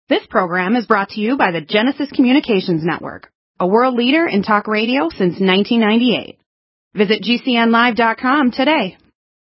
This program is brought to you by the Genesis Communications Network, a world leader in talk radio since 1998. Visit GCNlive.com today.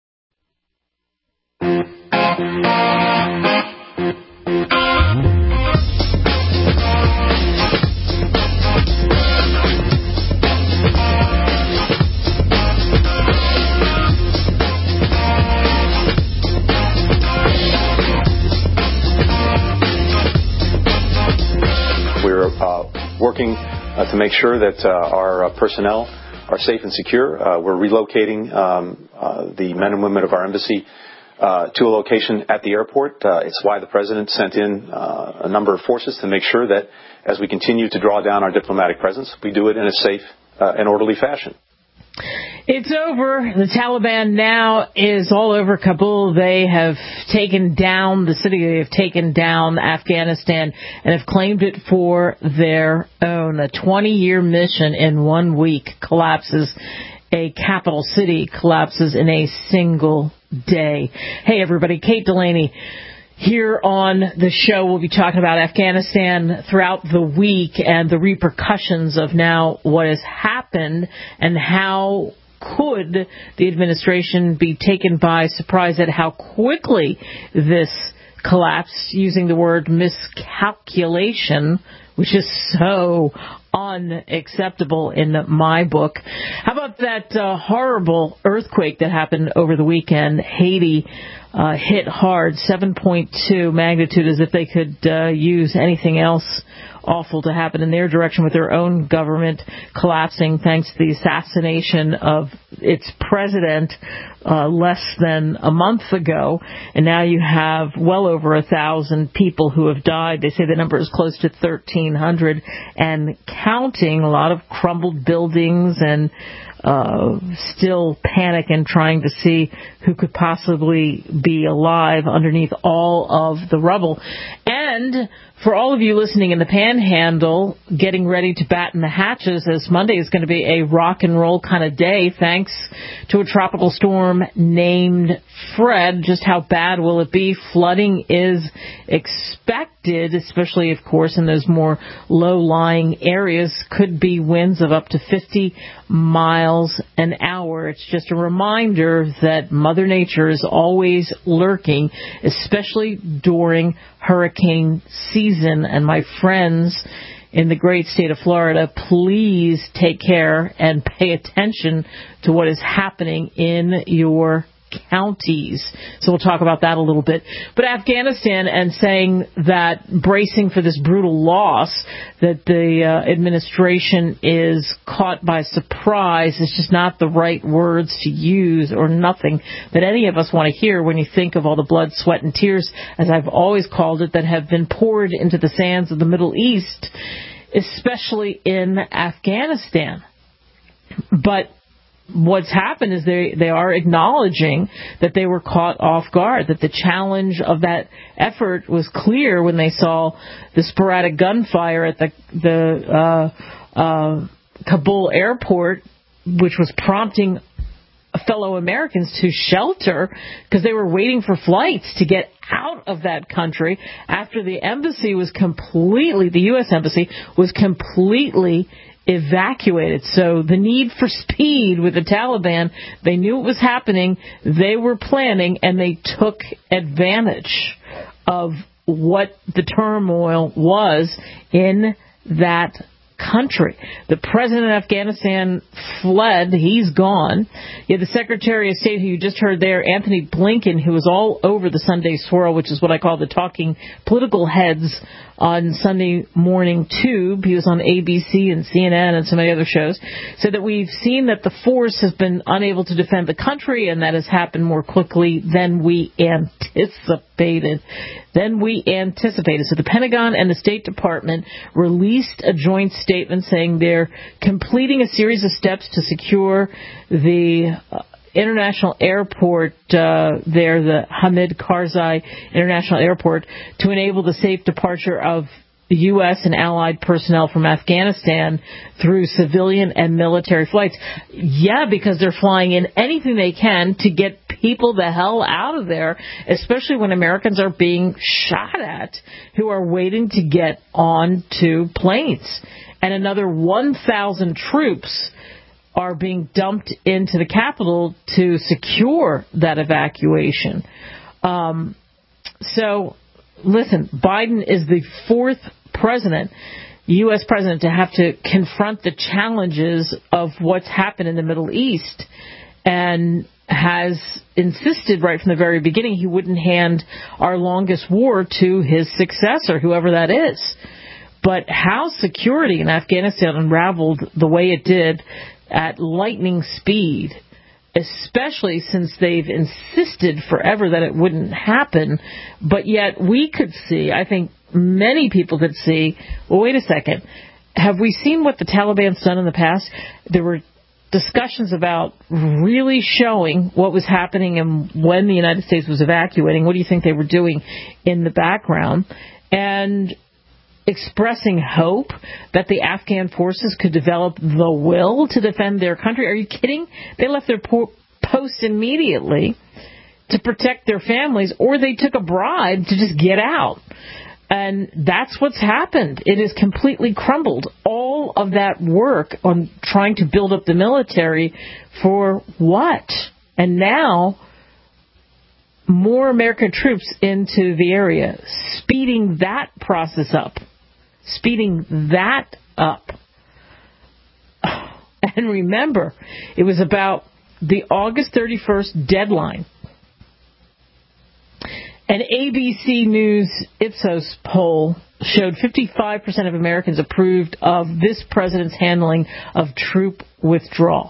We're working to make sure that our personnel are safe and secure. We're relocating the men and women of our embassy to a location at the airport. It's why the President sent in a number of forces to make sure that as we continue to draw down our diplomatic presence, we do it in a safe and orderly fashion. It's over. The Taliban now is all over Kabul. They have taken down the city. They have taken down Afghanistan and have claimed it for their own. A 20-year mission in 1 week collapses. A capital city collapses in a single day. Hey, everybody. Kate Delaney here on the show. We'll be talking about Afghanistan throughout the week and the repercussions of now what has happened and how could the administration be taken by surprise at how quickly this collapsed, using the word miscalculation, which is so unacceptable in my book. How about that horrible earthquake that happened over the weekend? Haiti hit hard, 7.2 magnitude, as if they could use anything else awful to happen in their direction, with their own government collapsing thanks to the assassination of its president less than a month ago. And now you have well over 1,000 people who have died. They say the number is close to 1,300 and counting. A lot of crumbled buildings and still panic and trying to see who could possibly be alive underneath all of the rubble. And for all of you listening in the Panhandle, getting ready to batten the hatches, as Monday is going to be a rock and roll kind of day thanks to a tropical storm named Fred. Just how bad will it be? Flooding is expected, especially, of course, in those more low-lying areas. Could be winds of up to 50 miles an hour. It's just a reminder that Mother Nature is always lurking, especially during hurricane season. And my friends in the great state of Florida, please take care and pay attention to what is happening in your counties. So we'll talk about that a little bit. But Afghanistan, and saying that bracing for this brutal loss, that the administration is caught by surprise, is just not the right words to use, or nothing that any of us want to hear when you think of all the blood, sweat, and tears, as I've always called it, that have been poured into the sands of the Middle East, especially in Afghanistan. But what's happened is they are acknowledging that they were caught off guard, that the challenge of that effort was clear when they saw the sporadic gunfire at the Kabul airport, which was prompting fellow Americans to shelter because they were waiting for flights to get out of that country after the U.S. embassy was completely evacuated. So the need for speed with the Taliban, they knew it was happening, they were planning, and they took advantage of what the turmoil was in that country. The president of Afghanistan fled. He's gone. You had the Secretary of State, who you just heard there, Anthony Blinken, who was all over the Sunday Swirl, which is what I call the talking political heads on Sunday morning tube. He was on ABC and CNN and so many other shows. Said that we've seen that the force has been unable to defend the country, and that has happened more quickly than we anticipated. So the Pentagon and the State Department released a joint statement saying they're completing a series of steps to secure the international airport the Hamid Karzai International Airport, to enable the safe departure of the U.S. and allied personnel from Afghanistan through civilian and military flights. Yeah, because they're flying in anything they can to get people the hell out of there, especially when Americans are being shot at who are waiting to get onto planes. And another 1,000 troops are being dumped into the Capitol to secure that evacuation. So, listen, Biden is the fourth president, U.S. president, to have to confront the challenges of what's happened in the Middle East, and has insisted right from the very beginning he wouldn't hand our longest war to his successor, whoever that is. But how security in Afghanistan unraveled the way it did at lightning speed, especially since they've insisted forever that it wouldn't happen, but yet we could see, I think many people could see, well, wait a second, have we seen what the Taliban's done in the past? There were discussions about really showing what was happening and when the United States was evacuating. What do you think they were doing in the background? And expressing hope that the Afghan forces could develop the will to defend their country. Are you kidding? They left their posts immediately to protect their families, or they took a bribe to just get out. And that's what's happened. It has completely crumbled. All of that work on trying to build up the military for what? And now more American troops into the area, speeding that process up. Speeding that up. And remember, it was about the August 31st deadline. An ABC News Ipsos poll showed 55% of Americans approved of this president's handling of troop withdrawal.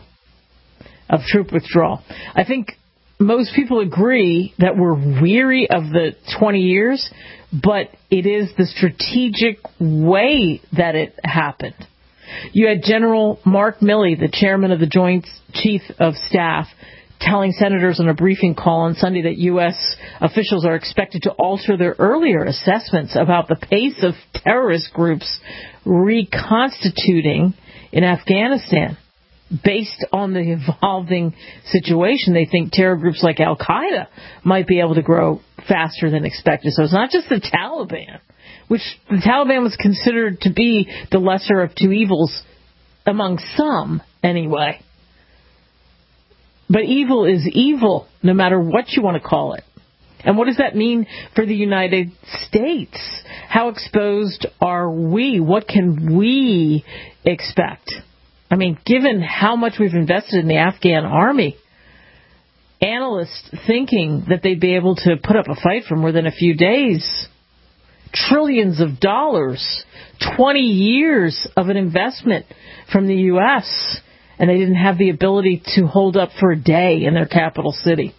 I think most people agree that we're weary of the 20 years, but it is the strategic way that it happened. You had General Mark Milley, the chairman of the Joint Chief of Staff, telling senators on a briefing call on Sunday that U.S. officials are expected to alter their earlier assessments about the pace of terrorist groups reconstituting in Afghanistan. Based on the evolving situation, they think terror groups like Al-Qaeda might be able to grow faster than expected. So it's not just the Taliban, which the Taliban was considered to be the lesser of two evils among some anyway. But evil is evil, no matter what you want to call it. And what does that mean for the United States? How exposed are we? What can we expect? I mean, given how much we've invested in the Afghan army, analysts thinking that they'd be able to put up a fight for more than a few days, trillions of dollars, 20 years of an investment from the U.S., and they didn't have the ability to hold up for a day in their capital city.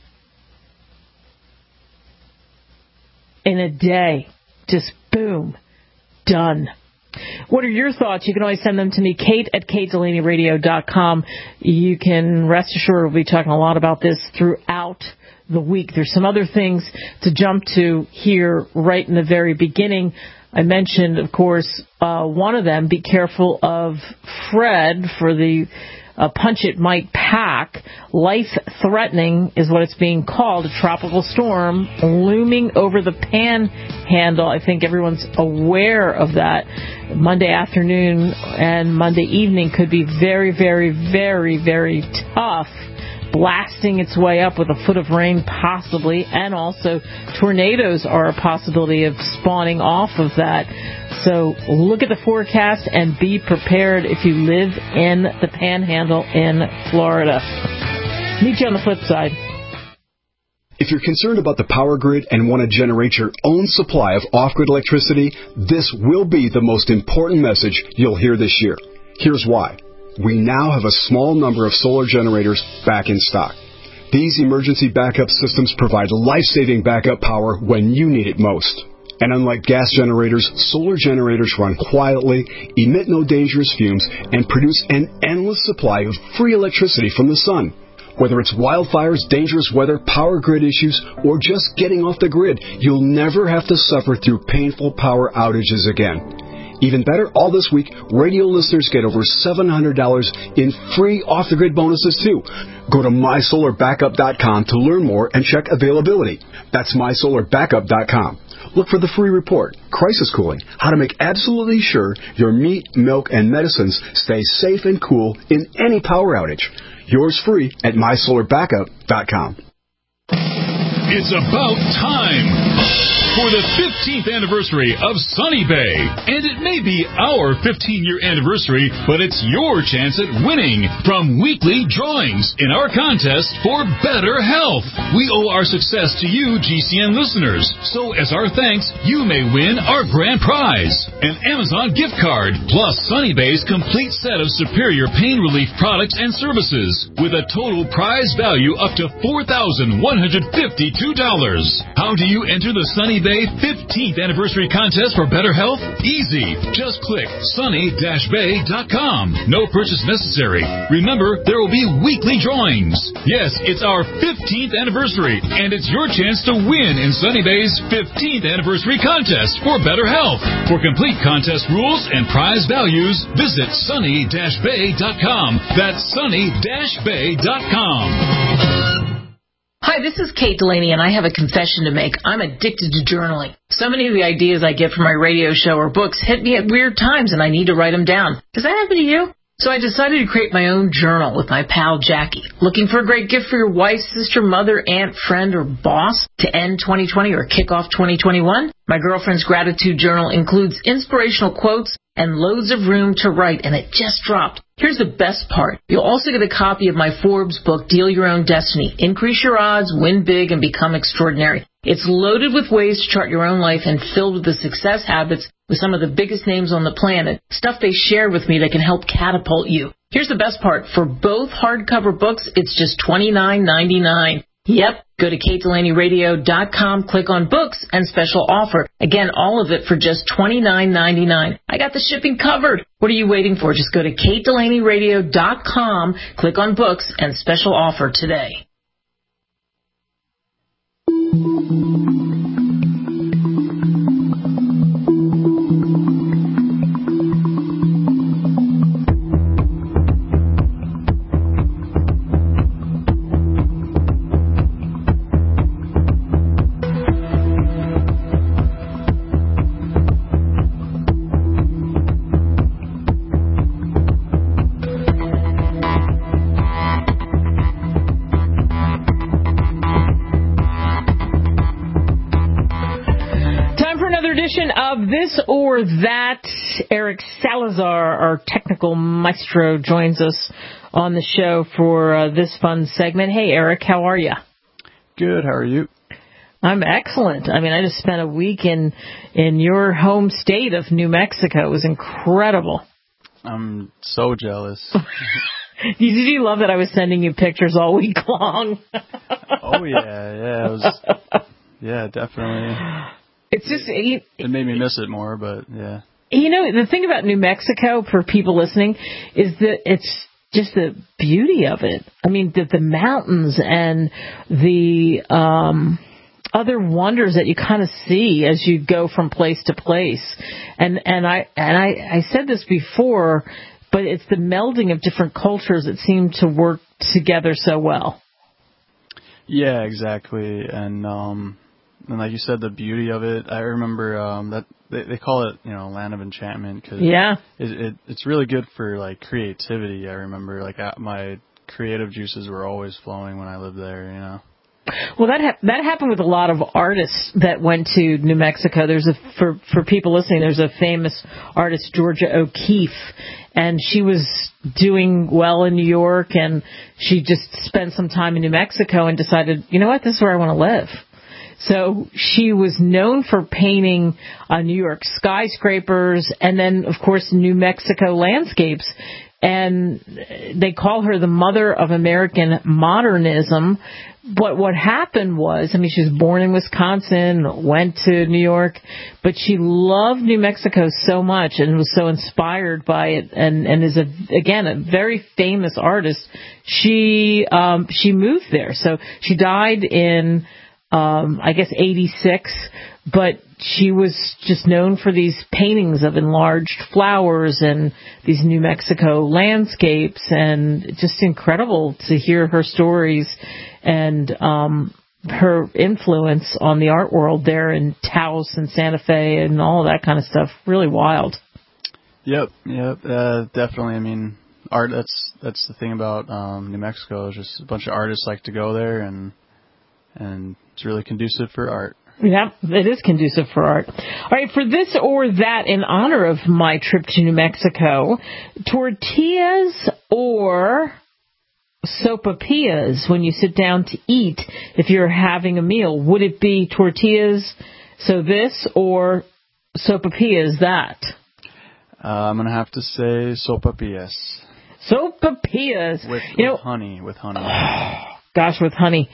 In a day, just boom, done. What are your thoughts? You can always send them to me, Kate@KateDelaneyRadio.com. You can rest assured we'll be talking a lot about this throughout the week. There's some other things to jump to here right in the very beginning. I mentioned, of course, one of them, be careful of Fred for the punch it might pack. Life-threatening is what it's being called, a tropical storm looming over the Panhandle. I think everyone's aware of that. Monday afternoon and Monday evening could be very, very, very, very tough. Blasting its way up with a foot of rain possibly, and also tornadoes are a possibility of spawning off of that. So look at the forecast and be prepared if you live in the Panhandle in Florida. Meet you on the flip side. If you're concerned about the power grid and want to generate your own supply of off-grid electricity, this will be the most important message you'll hear this year. Here's why. We now have a small number of solar generators back in stock. These emergency backup systems provide life-saving backup power when you need it most. And unlike gas generators, solar generators run quietly, emit no dangerous fumes, and produce an endless supply of free electricity from the sun. Whether it's wildfires, dangerous weather, power grid issues, or just getting off the grid, you'll never have to suffer through painful power outages again. Even better, all this week, radio listeners get over $700 in free off-the-grid bonuses, too. Go to MySolarBackup.com to learn more and check availability. That's MySolarBackup.com. Look for the free report, Crisis Cooling, how to make absolutely sure your meat, milk, and medicines stay safe and cool in any power outage. Yours free at MySolarBackup.com. It's about time for the 15th anniversary of Sunny Bay. And it may be our 15-year anniversary, but it's your chance at winning from weekly drawings in our contest for better health. We owe our success to you, GCN listeners. So as our thanks, you may win our grand prize, an Amazon gift card, plus Sunny Bay's complete set of superior pain relief products and services, with a total prize value up to $4,152. How do you enter the Sunny Bay 15th anniversary contest for better health? Easy. Just click sunny-bay.com. No purchase necessary. Remember, there will be weekly drawings. Yes, it's our 15th anniversary, and it's your chance to win in Sunny Bay's 15th anniversary contest for better health. For complete contest rules and prize values, visit sunny-bay.com. That's sunny-bay.com. Hi, this is Kate Delaney, and I have a confession to make. I'm addicted to journaling. So many of the ideas I get from my radio show or books hit me at weird times, and I need to write them down. Does that happen to you? So I decided to create my own journal with my pal Jackie. Looking for a great gift for your wife, sister, mother, aunt, friend, or boss to end 2020 or kick off 2021? My girlfriend's gratitude journal includes inspirational quotes and loads of room to write, and it just dropped. Here's the best part. You'll also get a copy of my Forbes book, Deal Your Own Destiny. Increase your odds, win big, and become extraordinary. It's loaded with ways to chart your own life and filled with the success habits with some of the biggest names on the planet, stuff they share with me that can help catapult you. Here's the best part. For both hardcover books, it's just $29.99. Yep. Go to KateDelaneyRadio.com, click on books, and special offer. Again, all of it for just $29.99. I got the shipping covered. What are you waiting for? Just go to KateDelaneyRadio.com, click on books, and special offer today. Of This or That, Eric Salazar, our technical maestro, joins us on the show for this fun segment. Hey, Eric, how are you? Good. How are you? I'm excellent. I mean, I just spent a week in your home state of New Mexico. It was incredible. I'm so jealous. Did you love that I was sending you pictures all week long? Oh, yeah. It was, yeah, definitely. It's just it made me miss it more, but yeah. You know, the thing about New Mexico, for people listening, is that it's just the beauty of it. I mean, the mountains and the other wonders that you kind of see as you go from place to place. And I said this before, but it's the melding of different cultures that seem to work together so well. Yeah, exactly. And like you said, the beauty of it, I remember that they call it, Land of Enchantment, because it's really good for, like, creativity. I remember, like, my creative juices were always flowing when I lived there, Well, that happened with a lot of artists that went to New Mexico. For people listening, there's a famous artist, Georgia O'Keeffe, and she was doing well in New York, and she just spent some time in New Mexico and decided, you know what, this is where I want to live. So she was known for painting New York skyscrapers and then, of course, New Mexico landscapes. And they call her the mother of American modernism. But what happened was, I mean, she was born in Wisconsin, went to New York, but she loved New Mexico so much and was so inspired by it, and is a very famous artist. She moved there. So she died in 86, but she was just known for these paintings of enlarged flowers and these New Mexico landscapes, and just incredible to hear her stories and her influence on the art world there in Taos and Santa Fe and all of that kind of stuff. Really wild. Yep, definitely. I mean, art, that's the thing about New Mexico, is just a bunch of artists like to go there, and it's really conducive for art. Yeah, it is conducive for art. All right, for this or that, in honor of my trip to New Mexico, tortillas or sopapillas when you sit down to eat if you're having a meal? Would it be tortillas, so this, or sopapillas, that? I'm going to have to say sopapillas. Sopapillas. With honey. Gosh, with honey.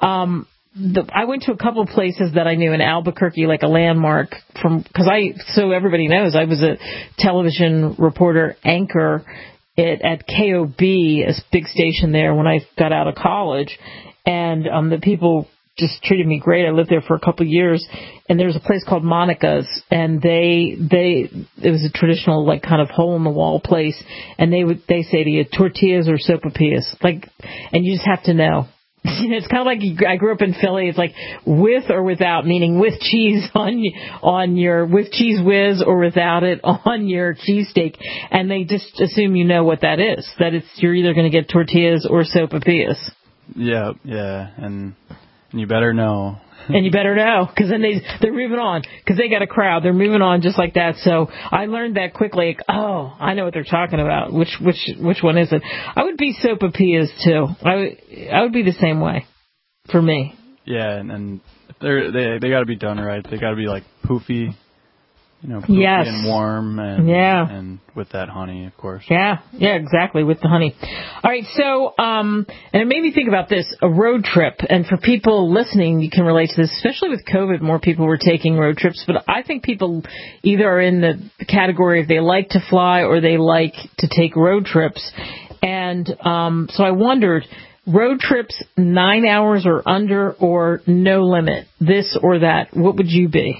I went to a couple places that I knew in Albuquerque, like a landmark, so everybody knows I was a television reporter anchor at KOB, a big station there, when I got out of college, and the people just treated me great. I lived there for a couple of years, and there was a place called Monica's, and it was a traditional, like, kind of hole in the wall place, and they say to you, tortillas or sopapillas, like, and you just have to know. It's kind of like, I grew up in Philly. It's like with or without, meaning with cheese on your, with Cheese Whiz, or without it on your cheesesteak. And they just assume you know what that is, that you're either going to get tortillas or sopapillas. Yeah, and you better know. And you better know, because then they're moving on, because they got a crowd. They're moving on just like that. So I learned that quickly. Like, oh, I know what they're talking about. Which one is it? I would be sopapillas too. I would be the same way, for me. Yeah, and they got to be done right. They got to be like poofy. Poofy yes. and warm, and with that honey, of course. Yeah, exactly, with the honey. All right, so, and it made me think about this, a road trip. And for people listening, you can relate to this, especially with COVID, more people were taking road trips. But I think people either are in the category of they like to fly or they like to take road trips. And so I wondered, road trips 9 hours or under, or no limit, this or that, what would you be?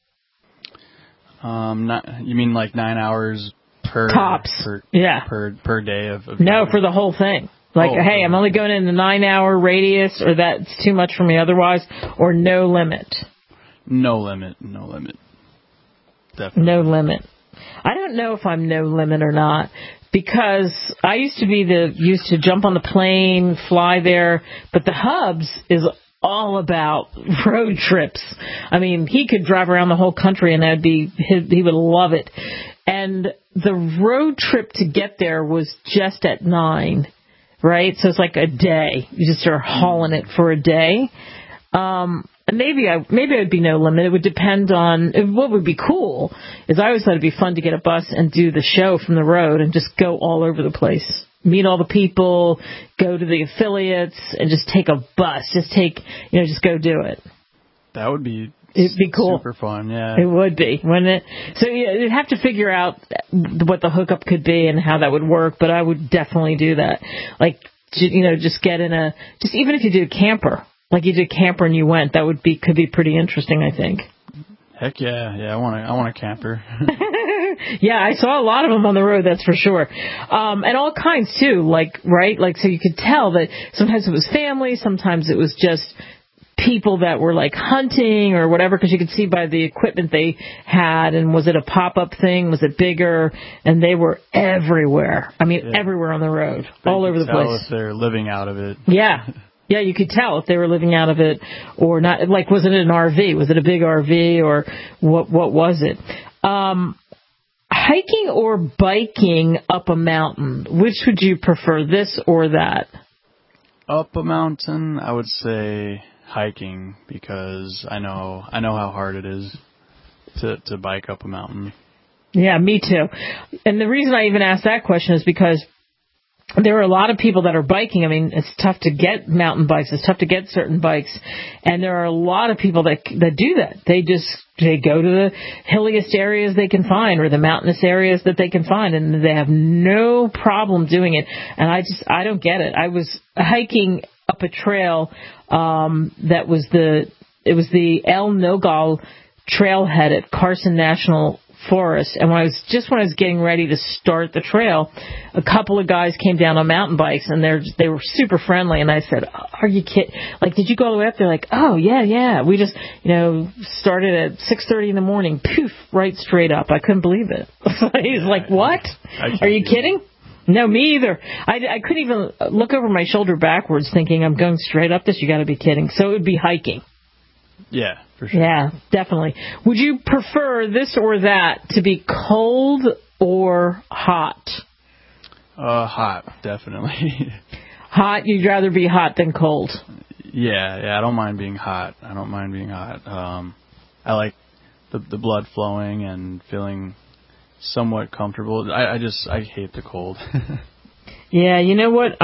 You mean like 9 hours per tops? Per day of no, for the whole thing. Like, hey, I'm only going in the 9 hour radius, or that's too much for me otherwise, or no limit. No limit. Definitely. No limit. I don't know if I'm no limit or not, because I used to jump on the plane, fly there, but the Hubs is all about road trips. I mean, he could drive around the whole country and he would love it. And the road trip to get there was just at 9, right? So it's like a day. You just are hauling it for a day. And maybe it'd be no limit. It would depend on what would be cool. Is I always thought it'd be fun to get a bus and do the show from the road and just go all over the place. Meet all the people, go to the affiliates, and just take a bus. Just go do it. That would be It'd be cool. Super fun, yeah. It would be, wouldn't it? So you'd have to figure out what the hookup could be and how that would work, but I would definitely do that. Like, just get in even if you did a camper, like you did a camper and you went, could be pretty interesting, I think. Heck yeah. I want a camper. Yeah, I saw a lot of them on the road, that's for sure. And all kinds, too, right? Like, so you could tell that sometimes it was family, sometimes it was just people that were, like, hunting or whatever, because you could see by the equipment they had, and was it a pop-up thing, was it bigger, and they were everywhere. I mean, everywhere on the road, all over the place. Tell if they're living out of it. Yeah. Yeah, you could tell if they were living out of it or not. Like, was it an RV? Was it a big RV, or what was it? Hiking or biking up a mountain? Which would you prefer, this or that? Up a mountain, I would say hiking, because I know how hard it is to bike up a mountain. Yeah, me too. And the reason I even asked that question is because there are a lot of people that are biking. I mean, it's tough to get mountain bikes. It's tough to get certain bikes. And there are a lot of people that do that. They go to the hilliest areas they can find, or the mountainous areas that they can find, and they have no problem doing it. And I don't get it. I was hiking up a trail, it was the El Nogal trailhead at Carson National Forest, and when I was getting ready to start the trail, a couple of guys came down on mountain bikes, and they were super friendly, and I said, "Are you kidding? Like, did you go all the way up?" They're like, "Oh, yeah. We just, started at 6:30 in the morning, poof, right straight up." I couldn't believe it. He's like, "What? Are you kidding?" No, me either. I couldn't even look over my shoulder backwards thinking I'm going straight up this. You got to be kidding. So it would be hiking. Yeah, for sure. Yeah, definitely. Would you prefer this or that, to be cold or hot? Hot, definitely. Hot? You'd rather be hot than cold? Yeah, I don't mind being hot. I like the blood flowing and feeling somewhat comfortable. I hate the cold. Yeah, you know what?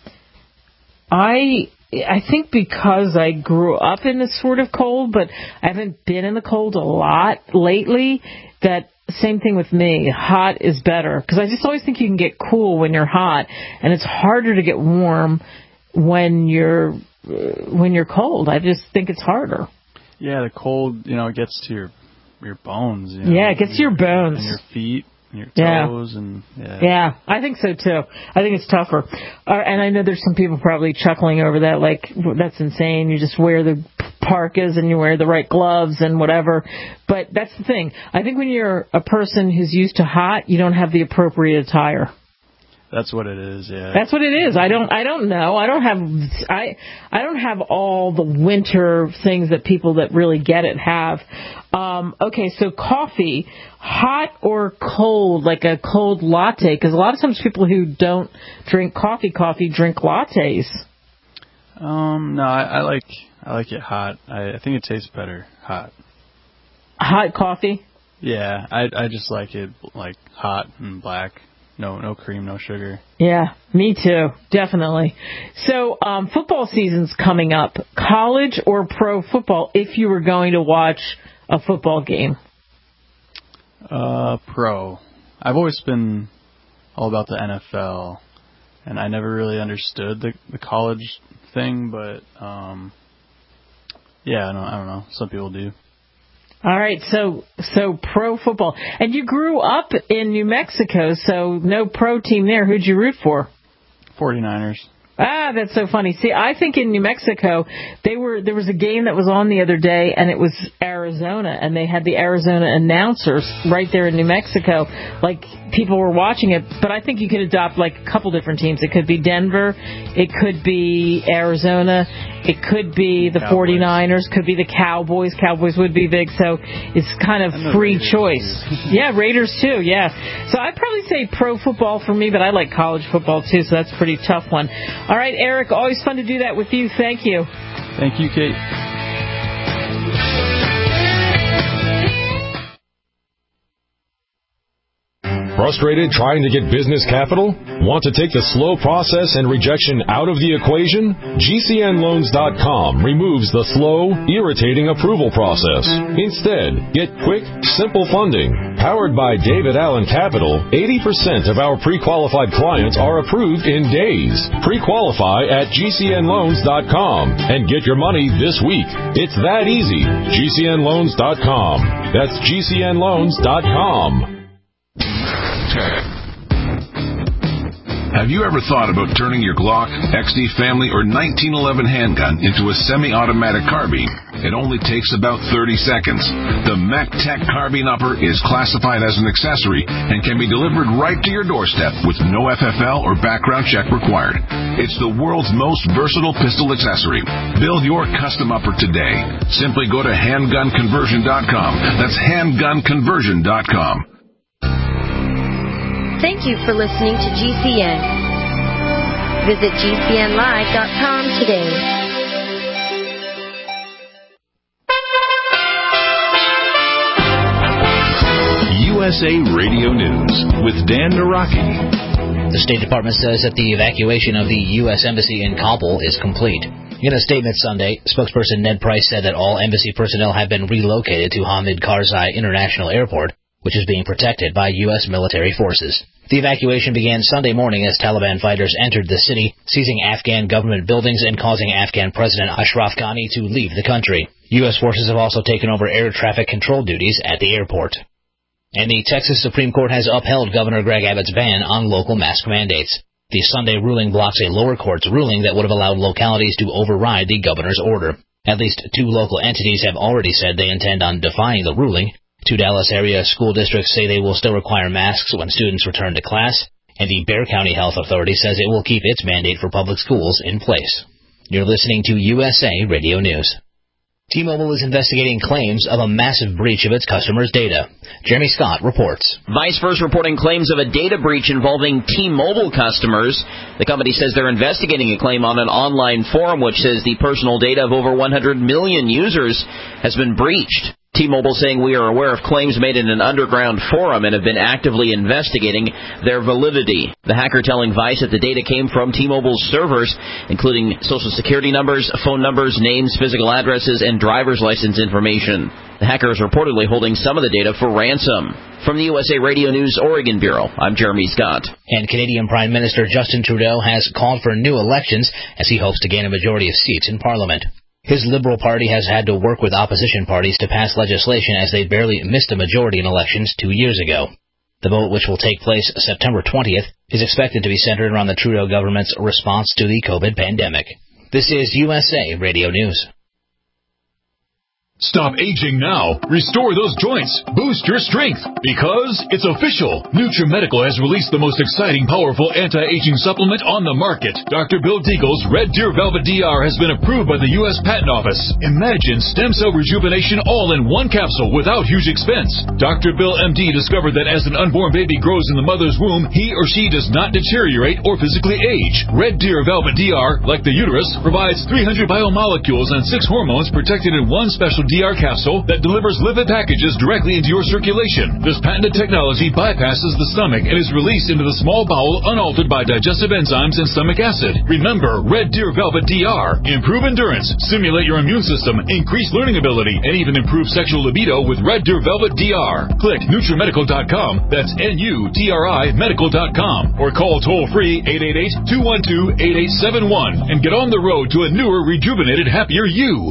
I think because I grew up in this sort of cold, but I haven't been in the cold a lot lately, that same thing with me. Hot is better. Because I just always think you can get cool when you're hot, and it's harder to get warm when you're cold. I just think it's harder. Yeah, the cold, it gets to your bones. Yeah, it gets to your bones. And your feet. And your toes Yeah, I think so too. I think it's tougher. And I know there's some people probably chuckling over that, like, that's insane. You just wear the parkas and you wear the right gloves and whatever. But that's the thing. I think when you're a person who's used to hot, you don't have the appropriate attire. That's what it is, yeah. That's what it is. I don't know. I don't have all the winter things that people that really get it have. Okay, so coffee, hot or cold, like a cold latte? Because a lot of times people who don't drink coffee drink lattes. No, I like it hot. I think it tastes better hot. Hot coffee? Yeah, I just like it like hot and black. No cream, no sugar. Yeah, me too. Definitely. So, football season's coming up. College or pro football, if you were going to watch a football game? Pro. I've always been all about the NFL, and I never really understood the college thing, but, yeah, I don't know. Some people do. All right, so pro football. And you grew up in New Mexico, so no pro team there. Who'd you root for? 49ers. Ah, that's so funny. See, I think in New Mexico, there was a game that was on the other day, and it was Arizona, and they had the Arizona announcers right there in New Mexico. Like, people were watching it, but I think you could adopt, like, a couple different teams. It could be Denver, it could be Arizona, it could be the Cowboys. 49ers, could be the Cowboys. Cowboys would be big, so it's kind of free choice. Yeah, Raiders too, yeah. So I'd probably say pro football for me, but I like college football too, so that's a pretty tough one. All right, Eric, always fun to do that with you. Thank you. Thank you, Kate. Frustrated trying to get business capital? Want to take the slow process and rejection out of the equation? GCNloans.com removes the slow, irritating approval process. Instead, get quick, simple funding. Powered by David Allen Capital, 80% of our pre-qualified clients are approved in days. Pre-qualify at GCNloans.com and get your money this week. It's that easy. GCNloans.com. That's GCNloans.com. Have you ever thought about turning your Glock, XD Family, or 1911 handgun into a semi-automatic carbine? It only takes about 30 seconds. The MacTech Carbine Upper is classified as an accessory and can be delivered right to your doorstep with no FFL or background check required. It's the world's most versatile pistol accessory. Build your custom upper today. Simply go to handgunconversion.com. That's handgunconversion.com. Thank you for listening to GCN. Visit GCNlive.com today. USA Radio News with Dan Naraki. The State Department says that the evacuation of the U.S. Embassy in Kabul is complete. In a statement Sunday, spokesperson Ned Price said that all embassy personnel have been relocated to Hamid Karzai International Airport, which is being protected by U.S. military forces. The evacuation began Sunday morning as Taliban fighters entered the city, seizing Afghan government buildings and causing Afghan President Ashraf Ghani to leave the country. U.S. forces have also taken over air traffic control duties at the airport. And the Texas Supreme Court has upheld Governor Greg Abbott's ban on local mask mandates. The Sunday ruling blocks a lower court's ruling that would have allowed localities to override the governor's order. At least 2 local entities have already said they intend on defying the ruling. 2 Dallas area school districts say they will still require masks when students return to class, and the Bexar County Health Authority says it will keep its mandate for public schools in place. You're listening to USA Radio News. T-Mobile is investigating claims of a massive breach of its customers' data. Jeremy Scott reports. Vice first reporting claims of a data breach involving T-Mobile customers. The company says they're investigating a claim on an online forum which says the personal data of over 100 million users has been breached. T-Mobile saying we are aware of claims made in an underground forum and have been actively investigating their validity. The hacker telling Vice that the data came from T-Mobile's servers, including social security numbers, phone numbers, names, physical addresses, and driver's license information. The hacker is reportedly holding some of the data for ransom. From the USA Radio News Oregon Bureau, I'm Jeremy Scott. And Canadian Prime Minister Justin Trudeau has called for new elections as he hopes to gain a majority of seats in Parliament. His Liberal Party has had to work with opposition parties to pass legislation as they barely missed a majority in elections 2 years ago. The vote, which will take place September 20th, is expected to be centered around the Trudeau government's response to the COVID pandemic. This is USA Radio News. Stop aging now. Restore those joints. Boost your strength. Because it's official. NutriMedical has released the most exciting, powerful anti-aging supplement on the market. Dr. Bill Deagle's Red Deer Velvet DR has been approved by the U.S. Patent Office. Imagine stem cell rejuvenation all in one capsule without huge expense. Dr. Bill MD discovered that as an unborn baby grows in the mother's womb, he or she does not deteriorate or physically age. Red Deer Velvet DR, like the uterus, provides 300 biomolecules and 6 hormones protected in one special DR capsule that delivers lipid packages directly into your circulation. This patented technology bypasses the stomach and is released into the small bowel unaltered by digestive enzymes and stomach acid. Remember, Red Deer Velvet DR. Improve endurance, stimulate your immune system, increase learning ability, and even improve sexual libido with Red Deer Velvet DR. Click NutriMedical.com, that's NUTRI Medical.com, or call toll-free 888-212-8871 and get on the road to a newer, rejuvenated, happier you.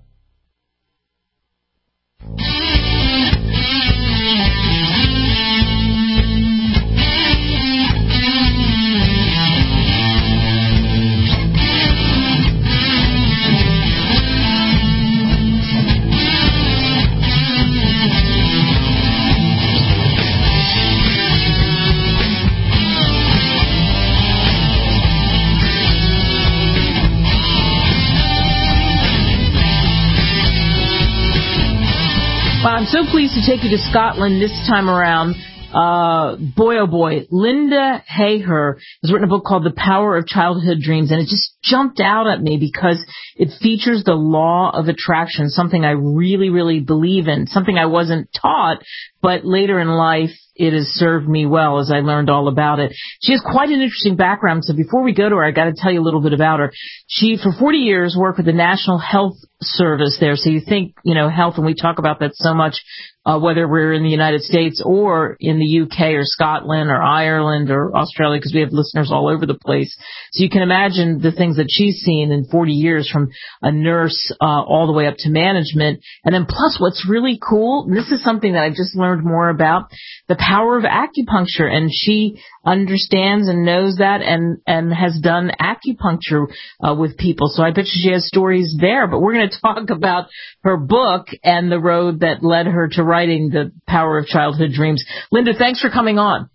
Well, I'm so pleased to take you to Scotland this time around. Boy, oh boy, Linda Hayher has written a book called The Power of Childhood Dreams, and it just jumped out at me because it features the law of attraction, something I really, really believe in, something I wasn't taught, but later in life it has served me well as I learned all about it. She has quite an interesting background, so before we go to her, I got to tell you a little bit about her. She, for 40 years, worked with the National Health Service there, so you think, health, and we talk about that so much, whether we're in the United States or in the UK or Scotland or Ireland or Australia, because we have listeners all over the place. So you can imagine the things that she's seen in 40 years, from a nurse all the way up to management. And then plus what's really cool, and this is something that I just learned more about, the power of acupuncture. And she understands and knows that and has done acupuncture with people. So I bet you she has stories there. But we're going to talk about her book and the road that led her to writing The Power of Childhood Dreams. Linda, thanks for coming on.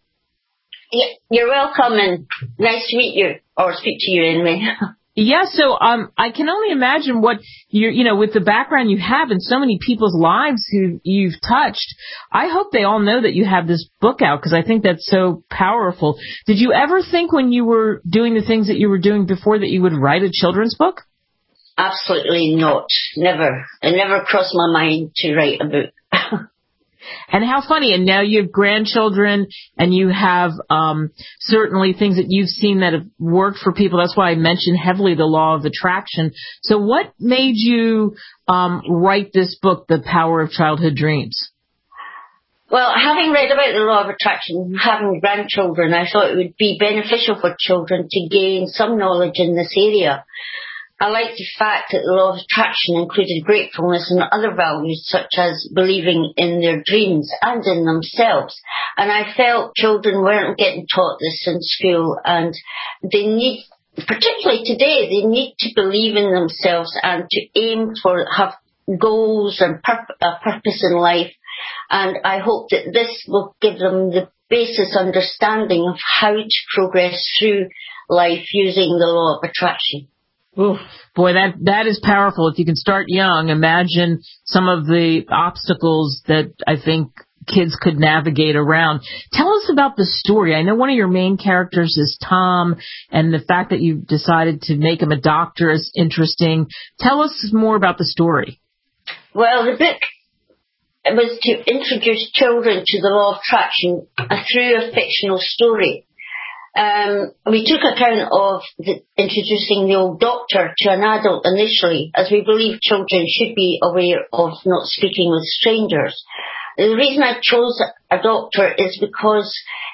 You're welcome, and nice to meet you, or speak to you anyway. Yeah, so I can only imagine what with the background you have and so many people's lives who you've touched. I hope they all know that you have this book out, because I think that's so powerful. Did you ever think when you were doing the things that you were doing before that you would write a children's book? Absolutely not. Never. It never crossed my mind to write a book. And how funny. And now you have grandchildren, and you have certainly things that you've seen that have worked for people. That's why I mentioned heavily the law of attraction. So what made you write this book, The Power of Childhood Dreams? Well, having read about the law of attraction, having grandchildren, I thought it would be beneficial for children to gain some knowledge in this area. I like the fact that the law of attraction included gratefulness and other values such as believing in their dreams and in themselves. And I felt children weren't getting taught this in school, and they need, particularly today, they need to believe in themselves and to aim for, have goals and a purpose in life. And I hope that this will give them the basis understanding of how to progress through life using the law of attraction. Oof, boy, that is powerful. If you can start young, imagine some of the obstacles that I think kids could navigate around. Tell us about the story. I know one of your main characters is Tom, and the fact that you decided to make him a doctor is interesting. Tell us more about the story. Well, the book was to introduce children to the law of attraction through a fictional story. We took account of introducing the old doctor to an adult initially, as we believe children should be aware of not speaking with strangers. The reason I chose a doctor is because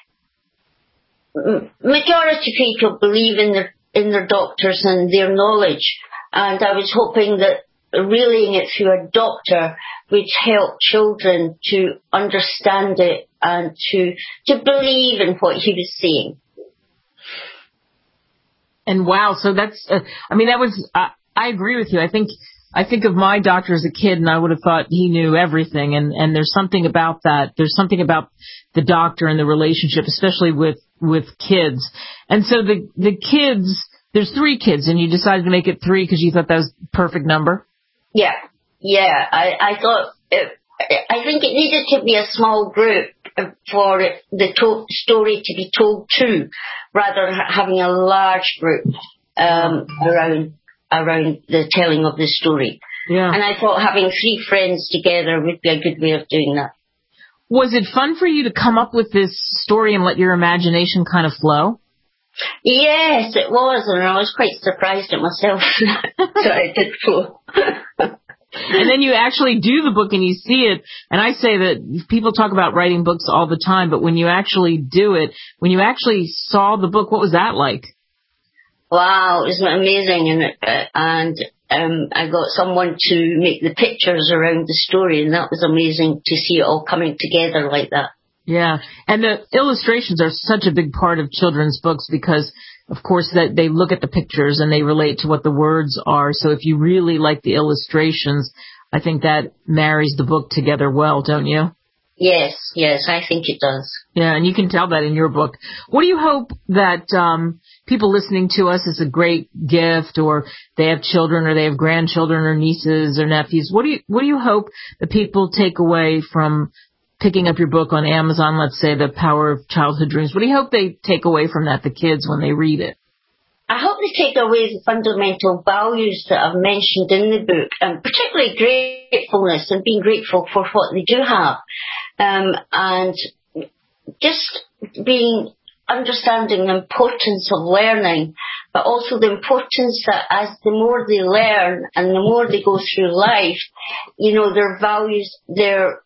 majority of people believe in their doctors and their knowledge, and I was hoping that relaying it through a doctor would help children to understand it and to believe in what he was saying. And wow, so that's, I agree with you. I think of my doctor as a kid, and I would have thought he knew everything. And there's something about that. There's something about the doctor and the relationship, especially with kids. And so the kids, there's 3 kids, and you decided to make it 3 because you thought that was the perfect number? Yeah. I thought, I think it needed to be a small group for the story to be told to, rather than having a large group around the telling of the story. Yeah. And I thought having 3 friends together would be a good way of doing that. Was it fun for you to come up with this story and let your imagination kind of flow? Yes, it was, and I was quite surprised at myself that it did flow. And then you actually do the book and you see it, and I say that people talk about writing books all the time, but when you actually do it, when you actually saw the book, what was that like? Wow, it was amazing, and I got someone to make the pictures around the story, and that was amazing to see it all coming together like that. Yeah, and the illustrations are such a big part of children's books because, of course, that they look at the pictures and they relate to what the words are. So if you really like the illustrations, I think that marries the book together well, don't you? Yes, I think it does. Yeah, and you can tell that in your book. What do you hope that people listening to us is a great gift, or they have children, or they have grandchildren, or nieces, or nephews? What do you hope that people take away from picking up your book on Amazon, let's say, The Power of Childhood Dreams? What do you hope they take away from that, the kids, when they read it? I hope they take away the fundamental values that I've mentioned in the book, and particularly gratefulness and being grateful for what they do have, and just understanding the importance of learning, but also the importance that as the more they learn and the more they go through life, their values, their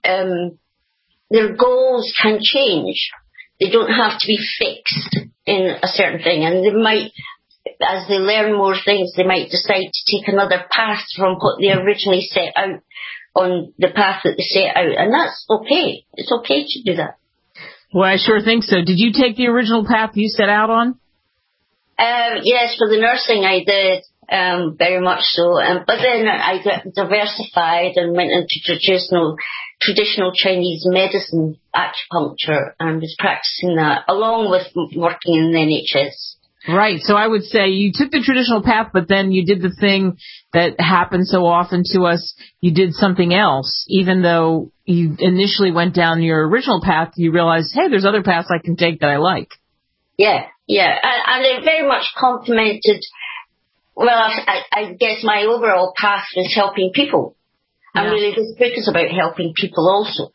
goals can change. They don't have to be fixed in a certain thing, and they might, as they learn more things, they might decide to take another path from what they originally set out on the path that they set out, and that's okay. It's okay to do that. Well, I sure think so. Did you take the original path you set out on? Yes, for the nursing I did, very much so. But then I got diversified and went into traditional Chinese medicine, acupuncture, and was practicing that along with working in the NHS. Right. So I would say you took the traditional path, but then you did the thing that happens so often to us. You did something else. Even though you initially went down your original path, you realized, hey, there's other paths I can take that I like. Yeah. And it very much complemented, well, I guess my overall path was helping people. Yeah. And really this book is about helping people also.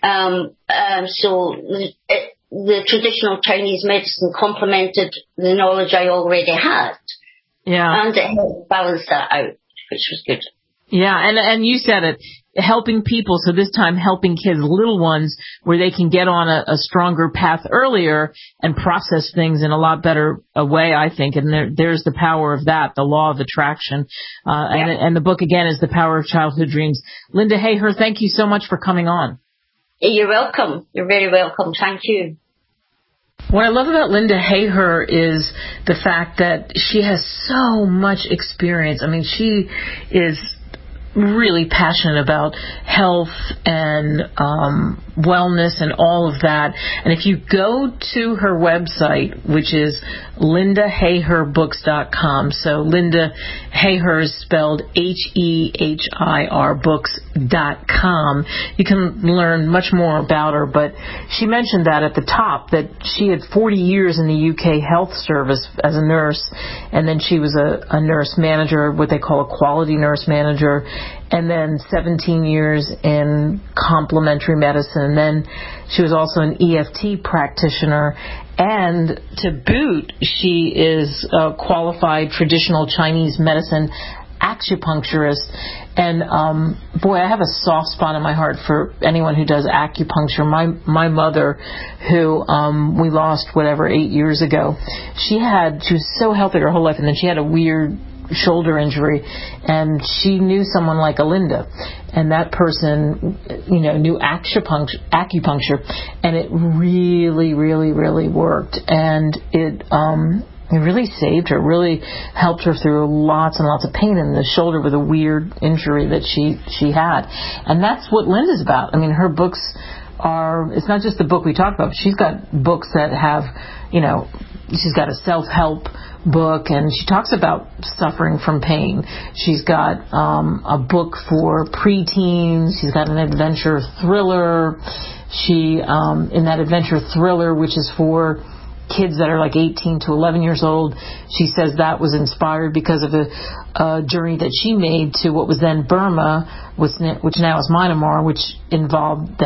So the traditional Chinese medicine complemented the knowledge I already had. Yeah. And it helped balance that out, which was good. Yeah, and you said it. helping people, so this time helping kids, little ones, where they can get on a stronger path earlier and process things in a lot better way, I think. And there's the power of that, the law of attraction. And the book, again, is The Power of Childhood Dreams. Linda Hayher, thank you so much for coming on. You're welcome. You're very welcome. Thank you. What I love about Linda Hayher is the fact that she has so much experience. I mean, she is really passionate about health and wellness and all of that. And if you go to her website, which is lindahayherbooks.com, so Linda Hayher is spelled H-E-H-I-R books.com, you can learn much more about her. But she mentioned that at the top, that she had 40 years in the UK Health Service as a nurse, and then she was a nurse manager, what they call a quality nurse manager, and then 17 years in complementary medicine. And then she was also an EFT practitioner. And to boot, she is a qualified traditional Chinese medicine acupuncturist. And boy, I have a soft spot in my heart for anyone who does acupuncture. My mother, who we lost 8 years ago, she was so healthy her whole life, and then she had a weird shoulder injury, and she knew someone like Linda, and that person, knew acupuncture, and it really, really, really worked, and it really saved her, really helped her through lots and lots of pain in the shoulder with a weird injury that she had. And that's what Linda's about. I mean, her books it's not just the book we talked about, but she's got books that have, she's got a self-help book, and she talks about suffering from pain. She's got a book for preteens. She's got an adventure thriller. She, in that adventure thriller, which is for kids that are like 18 to 11 years old, she says that was inspired because of a journey that she made to what was then Burma, which now is Myanmar, which involved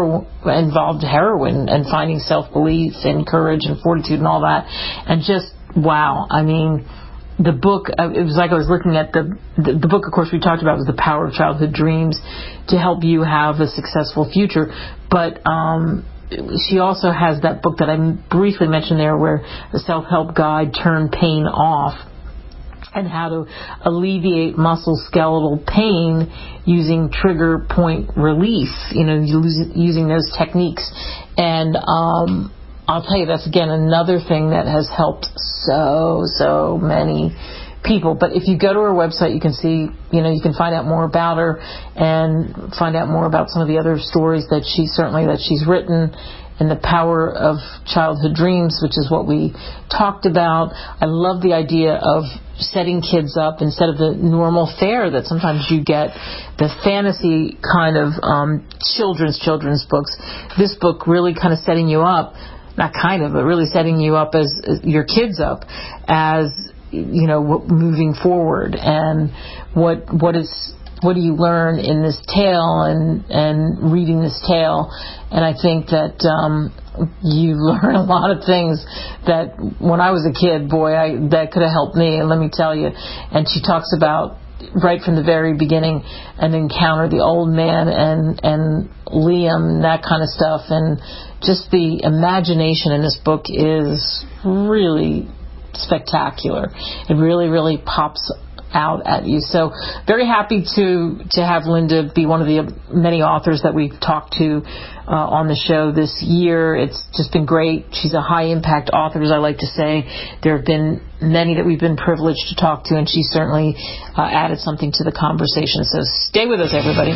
heroin and finding self-belief and courage and fortitude and all that. And just, wow. I mean, the book, it was like I was looking at the book, of course, we talked about was The Power of Childhood Dreams, to help you have a successful future. But she also has that book that I briefly mentioned there, where the self-help guide, Turn Pain Off, and how to alleviate musculoskeletal pain using trigger point relief, using those techniques. And I'll tell you, that's again another thing that has helped so many people. But if you go to her website, you can see, you can find out more about her and find out more about some of the other stories that she's written, and The Power of Childhood Dreams, which is what we talked about. I love the idea of setting kids up instead of the normal fare that sometimes you get, the fantasy kind of children's books. This book really kind of setting you up, not kind of, but really setting you up as your kids up as, moving forward, and what do you learn in this tale and reading this tale. And I think that you learn a lot of things that when I was a kid, that could have helped me, and let me tell you. And she talks about, right from the very beginning, an encounter, the old man and Liam, that kind of stuff. And just the imagination in this book is really spectacular. It really, really pops out at you. So very happy to have Linda be one of the many authors that we've talked to on the show this year. It's just been great. She's a high impact author, as I like to say. There have been many that we've been privileged to talk to, and she certainly added something to the conversation. So stay with us, everybody.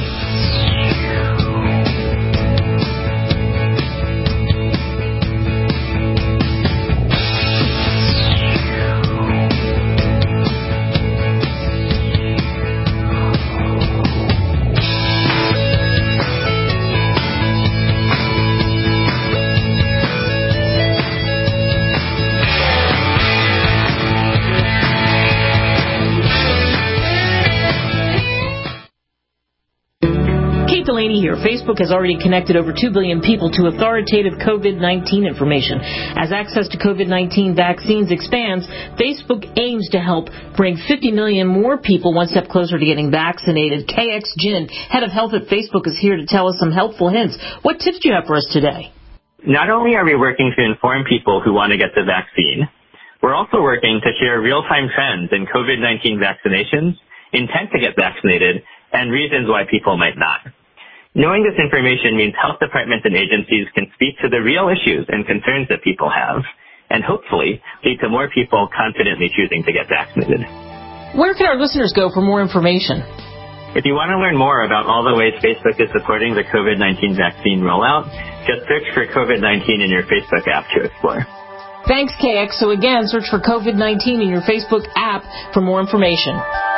see here. Facebook has already connected over 2 billion people to authoritative COVID-19 information. As access to COVID-19 vaccines expands, Facebook aims to help bring 50 million more people one step closer to getting vaccinated. KX Jin, head of health at Facebook, is here to tell us some helpful hints. What tips do you have for us today? Not only are we working to inform people who want to get the vaccine, we're also working to share real-time trends in COVID-19 vaccinations, intent to get vaccinated, and reasons why people might not. Knowing this information means health departments and agencies can speak to the real issues and concerns that people have, and hopefully lead to more people confidently choosing to get vaccinated. Where can our listeners go for more information? If you want to learn more about all the ways Facebook is supporting the COVID-19 vaccine rollout, just search for COVID-19 in your Facebook app to explore. Thanks, KX. So again, search for COVID-19 in your Facebook app for more information.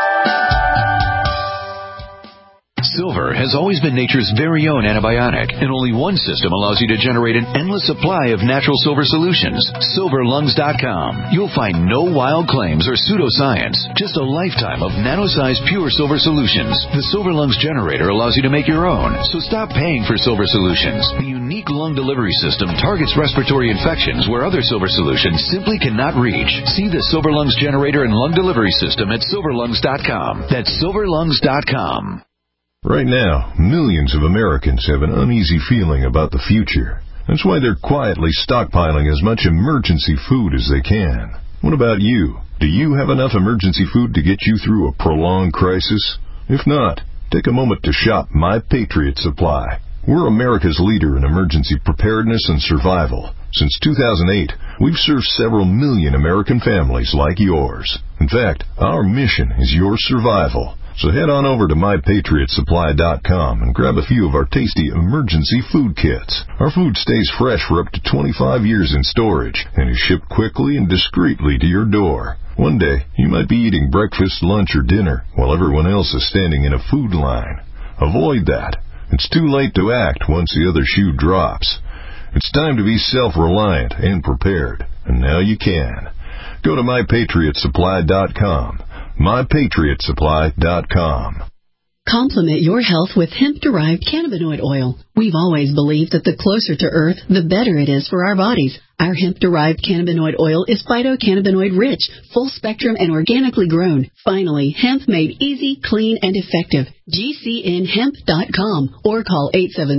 Silver has always been nature's very own antibiotic, and only one system allows you to generate an endless supply of natural silver solutions. SilverLungs.com. You'll find no wild claims or pseudoscience, just a lifetime of nano-sized pure silver solutions. The Silver Lungs generator allows you to make your own, so stop paying for silver solutions. The unique lung delivery system targets respiratory infections where other silver solutions simply cannot reach. See the Silver Lungs generator and lung delivery system at SilverLungs.com. That's SilverLungs.com. Right now, millions of Americans have an uneasy feeling about the future. That's why they're quietly stockpiling as much emergency food as they can. What about you? Do you have enough emergency food to get you through a prolonged crisis? If not, take a moment to shop My Patriot Supply. We're America's leader in emergency preparedness and survival. Since 2008, we've served several million American families like yours. In fact, our mission is your survival. So head on over to MyPatriotSupply.com and grab a few of our tasty emergency food kits. Our food stays fresh for up to 25 years in storage and is shipped quickly and discreetly to your door. One day, you might be eating breakfast, lunch, or dinner while everyone else is standing in a food line. Avoid that. It's too late to act once the other shoe drops. It's time to be self-reliant and prepared, and now you can. Go to MyPatriotSupply.com. MyPatriotSupply.com. Complement your health with hemp-derived cannabinoid oil. We've always believed that the closer to Earth, the better it is for our bodies. Our hemp-derived cannabinoid oil is phytocannabinoid-rich, full-spectrum, and organically grown. Finally, hemp made easy, clean, and effective. GCNHemp.com or call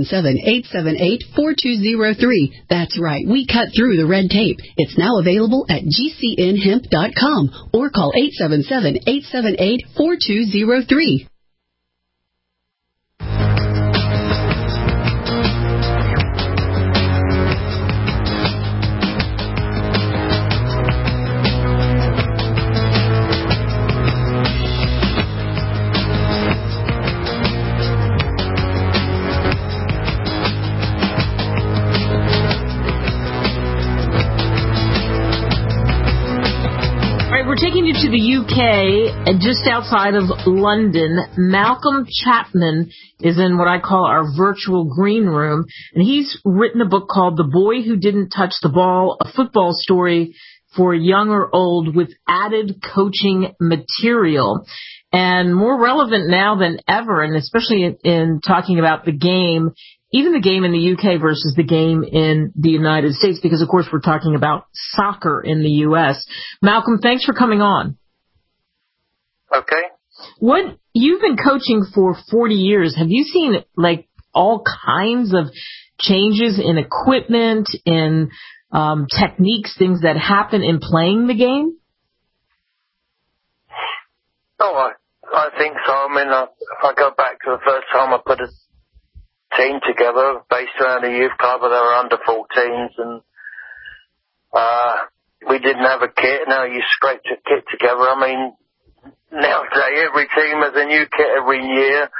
877-878-4203. That's right, we cut through the red tape. It's now available at GCNHemp.com or call 877-878-4203. Taking you to the UK, just outside of London. Malcolm Chapman is in what I call our virtual green room, and he's written a book called The Boy Who Didn't Touch the Ball, a football story for young or old with added coaching material. And more relevant now than ever, and especially in talking about the game, even the game in the UK versus the game in the United States, because, of course, we're talking about soccer in the U.S. Malcolm, thanks for coming on. Okay. You've been coaching for 40 years. Have you seen, like, all kinds of changes in equipment, in techniques, things that happen in playing the game? Oh, I think so. I mean, if I go back to the first time I put a team together based around a youth club where there were under 14s, and we didn't have a kit. Now you scrape a kit together. I mean, nowadays every team has a new kit every year.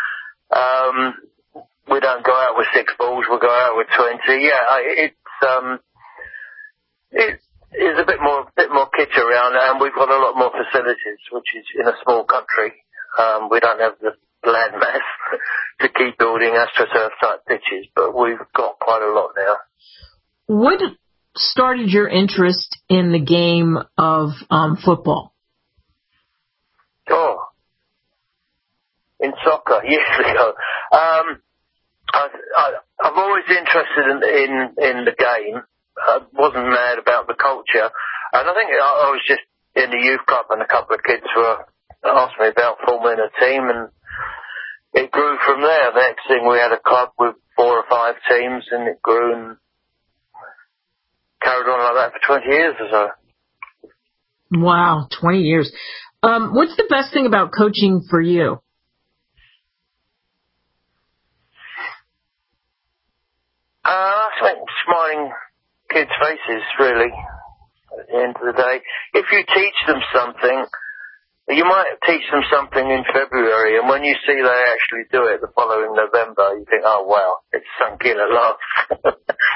We don't go out with 6 balls, we'll go out with 20. Yeah, it's a bit more kit around, and we've got a lot more facilities, which is in a small country. We don't have the land mass to keep building AstroTurf type pitches, but we've got quite a lot now. What started your interest in the game of football? Oh, in soccer, years ago. I'm always interested in the game. I wasn't mad about the culture. And I think I was just in the youth club and a couple of kids asked me about forming a team, and it grew from there. The next thing, we had a club with 4 or 5 teams, and it grew and carried on like that for 20 years or so. Wow, 20 years. What's the best thing about coaching for you? I think smiling kids' faces, really, at the end of the day. If you teach them something, you might teach them something in February, and when you see they actually do it the following November, you think, oh, wow, it's sunk in at last.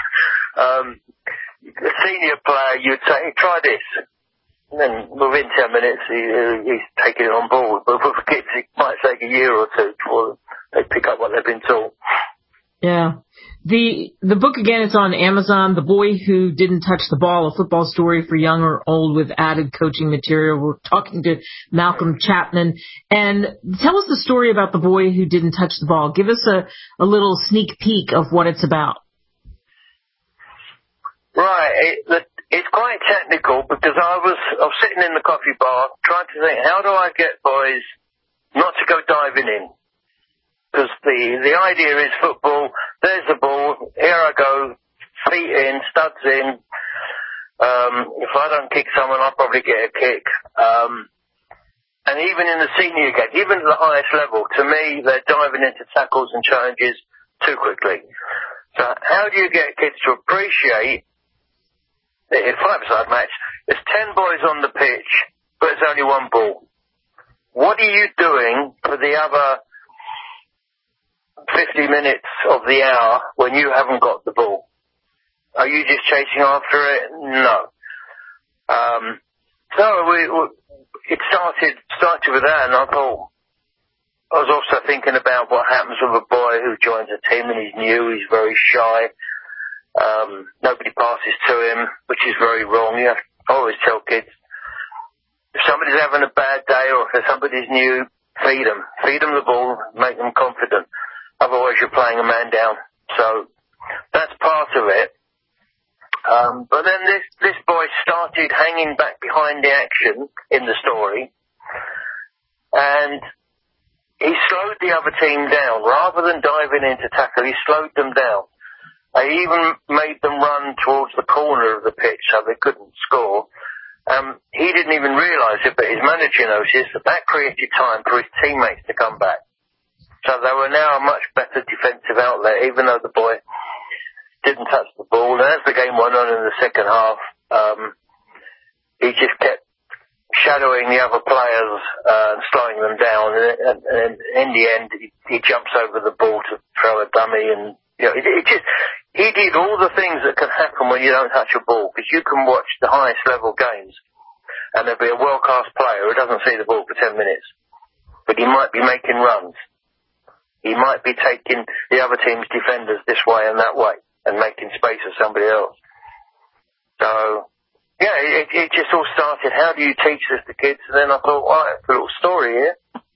A senior player, you'd say, hey, try this. And then within 10 minutes, he's taking it on board. But with kids, it might take a year or two before they pick up what they've been taught. Yeah. The book, again, is on Amazon, The Boy Who Didn't Touch the Ball, a football story for young or old with added coaching material. We're talking to Malcolm Chapman. And tell us the story about The Boy Who Didn't Touch the Ball. Give us a little sneak peek of what it's about. Right. It's quite technical because I was sitting in the coffee bar trying to think, how do I get boys not to go diving in? Because the idea is football, there's the ball, here I go, feet in, studs in. If I don't kick someone, I'll probably get a kick. And even in the senior game, even at the highest level, to me, they're diving into tackles and challenges too quickly. So how do you get kids to appreciate that in a 5-a-side match, there's 10 boys on the pitch, but there's only one ball? What are you doing for the other 50 minutes of the hour when you haven't got the ball? Are you just chasing after it? No. So it started with that, and I was also thinking about what happens with a boy who joins a team and he's new, he's very shy. Nobody passes to him, which is very wrong. I always tell kids, if somebody's having a bad day or if somebody's new, feed them the ball, make them confident. Otherwise, you're playing a man down. So that's part of it. But then this boy started hanging back behind the action in the story, and he slowed the other team down. Rather than diving into tackle, he slowed them down. I even made them run towards the corner of the pitch so they couldn't score. He didn't even realise it, but his manager noticed that created time for his teammates to come back. So they were now a much better defensive outlet, even though the boy didn't touch the ball. And as the game went on in the second half, he just kept shadowing the other players and slowing them down. And in the end, he jumps over the ball to throw a dummy. And he did all the things that can happen when you don't touch a ball. Because you can watch the highest level games, and there'll be a world-class player who doesn't see the ball for 10 minutes. But he might be making runs. He might be taking the other team's defenders this way and that way and making space for somebody else. So, yeah, it just all started, how do you teach this to kids? And then I thought, well, it's a little story here.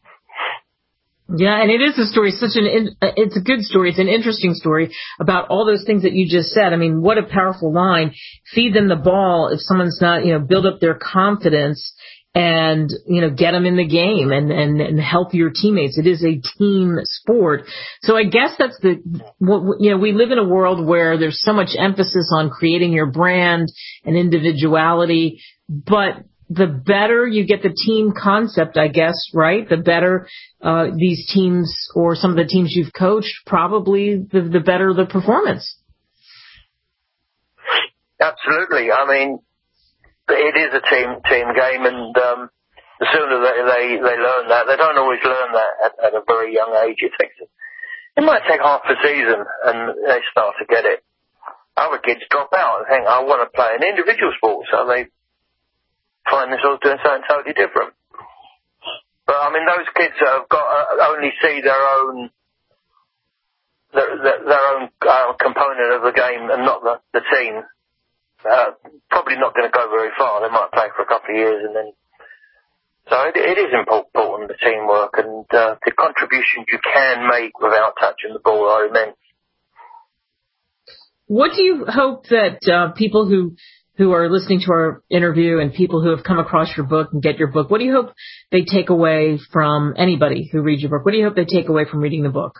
Yeah, and it is a story, it's a good story. It's an interesting story about all those things that you just said. I mean, what a powerful line. Feed them the ball if someone's not, build up their confidence and, get them in the game and help your teammates. It is a team sport. So I guess that's we live in a world where there's so much emphasis on creating your brand and individuality, but the better you get the team concept, I guess, right? The better, these teams or some of the teams you've coached, probably the better the performance. Absolutely. I mean, it is a team game, and the sooner they learn that, they don't always learn that at a very young age. It might take half a season, and they start to get it. Other kids drop out and think, I want to play an individual sport, so they find themselves doing something totally different. But I mean, those kids that have got only see their own component of the game and not the team. Probably not going to go very far. They might play for a couple of years and then. So it is important, the teamwork, and the contributions you can make without touching the ball are immense. What do you hope that people who are listening to our interview and people who have come across your book and get your book, what do you hope they take away from anybody who reads your book? What do you hope they take away from reading the book?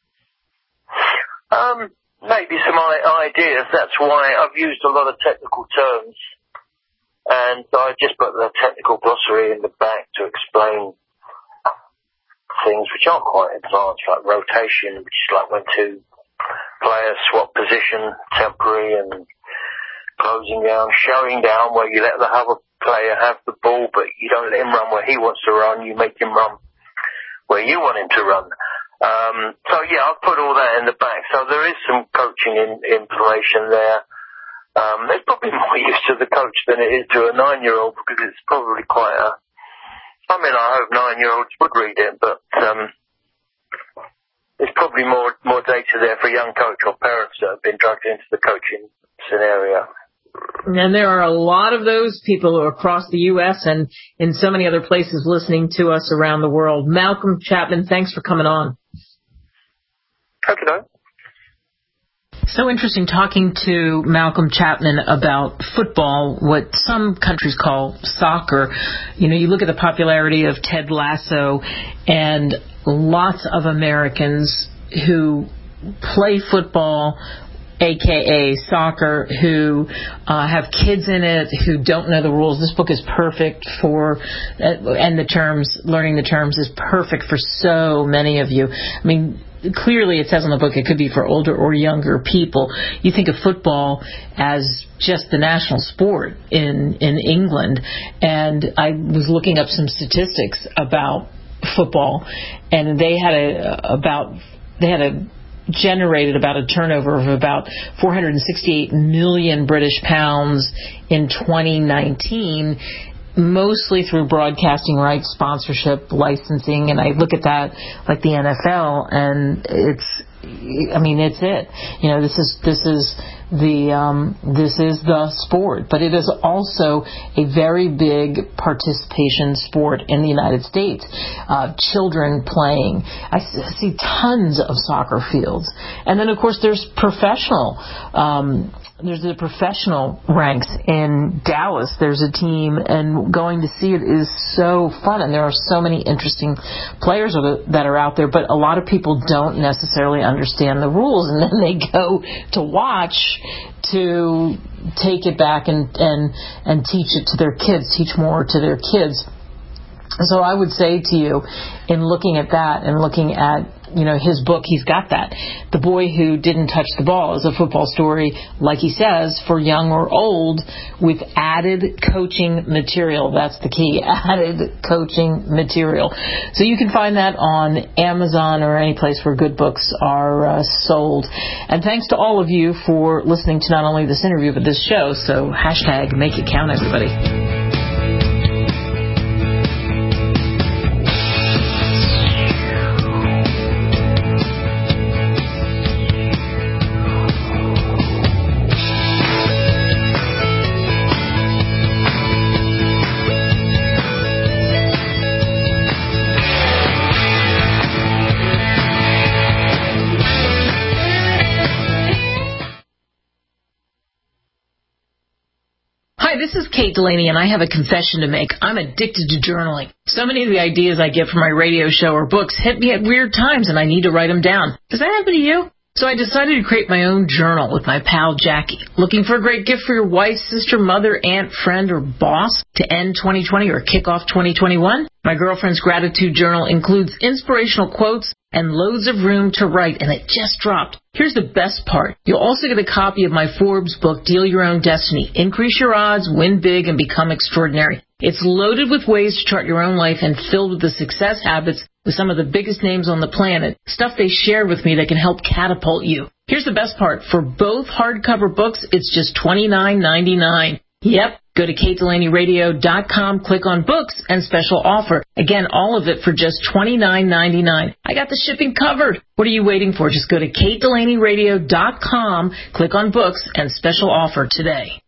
Maybe some ideas. That's why I've used a lot of technical terms. And I just put the technical glossary in the back to explain things which aren't quite advanced, like rotation, which is like when two players swap position, temporary, and closing down, showing down, where you let the other player have the ball, but you don't let him run where he wants to run, you make him run where you want him to run. So yeah, I've put all that in the back. So there is some coaching information there. There's probably more use to the coach than it is to a 9-year-old, because it's probably quite I hope 9-year-olds would read it, but there's probably more data there for a young coach or parents that have been dragged into the coaching scenario. And there are a lot of those people across the U.S. and in so many other places listening to us around the world. Malcolm Chapman, thanks for coming on. Okay. So interesting talking to Malcolm Chapman about football, what some countries call soccer. You know, you look at the popularity of Ted Lasso, and lots of Americans who play football, a.k.a. soccer, who have kids in it, who don't know the rules. This book is perfect for, and the terms, learning the terms is perfect for so many of you. I mean, clearly it says in the book it could be for older or younger people. You think of football as just the national sport in England, and I was looking up some statistics about football, and they had generated about a turnover of about 468 million British pounds in 2019, mostly through broadcasting rights, sponsorship, licensing, and I look at that like the NFL, and it's it. You know, this is the sport, but it is also a very big participation sport in the United States. Children playing. I see tons of soccer fields, and then of course there's professional. There's the professional ranks in Dallas. There's a team, and going to see it is so fun, and there are so many interesting players that are out there, but a lot of people don't necessarily understand the rules, and then they go to watch to take it back and teach it to their kids, teach more to their kids. So I would say to you, in looking at that and looking at, his book, he's got that. The Boy Who Didn't Touch the Ball is a football story, like he says, for young or old, with added coaching material. That's the key, added coaching material. So you can find that on Amazon or any place where good books are sold. And thanks to all of you for listening to not only this interview, but this show. So hashtag make it count, everybody. This is Kate Delaney, and I have a confession to make. I'm addicted to journaling. So many of the ideas I get from my radio show or books hit me at weird times, and I need to write them down. Does that happen to you? So I decided to create my own journal with my pal Jackie. Looking for a great gift for your wife, sister, mother, aunt, friend, or boss to end 2020 or kick off 2021? My girlfriend's gratitude journal includes inspirational quotes and loads of room to write, and it just dropped. Here's the best part. You'll also get a copy of my Forbes book, Deal Your Own Destiny. Increase your odds, win big, and become extraordinary. It's loaded with ways to chart your own life and filled with the success habits with some of the biggest names on the planet. Stuff they shared with me that can help catapult you. Here's the best part. For both hardcover books, it's just $29.99. Yep. Go to KateDelaneyRadio.com, click on books and special offer. Again, all of it for just $29.99. I got the shipping covered. What are you waiting for? Just go to KateDelaneyRadio.com, click on books and special offer today.